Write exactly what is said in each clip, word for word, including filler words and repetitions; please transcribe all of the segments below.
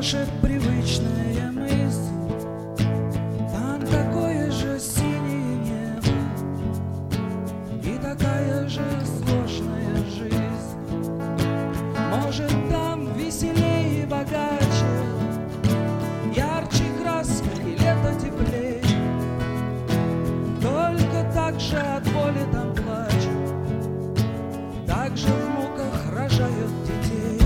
Может, привычная мысль, там такое же синее небо и такая же сложная жизнь. Может, там веселее и богаче, ярче краска и лето теплее. Только так же от боли там плачут, так же в муках рожают детей.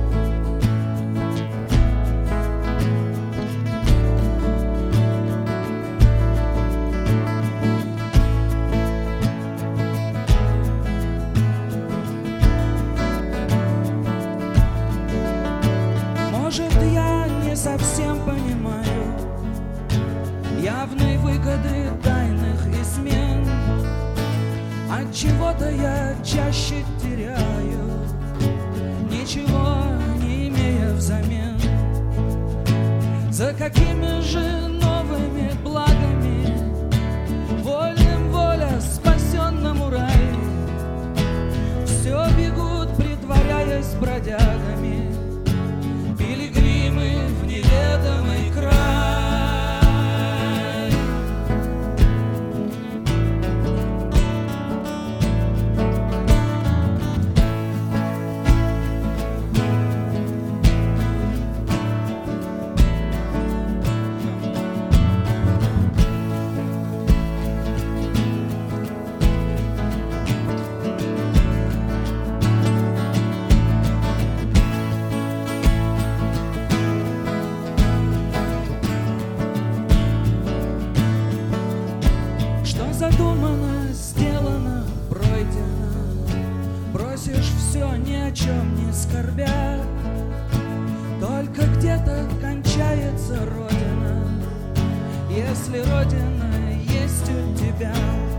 Может, я не совсем понимаю явной выгоды тайных измен. От чего-то я чаще теряю, ничего не имея взамен. За какими же новыми благами вольным воля, спасенному рай? Все бегут, притворяясь бродягами, пилигримы в неведомый край. Задумано, сделано, пройдено. Бросишь все, ни о чем не скорбя. Только где-то кончается Родина, если Родина есть у тебя.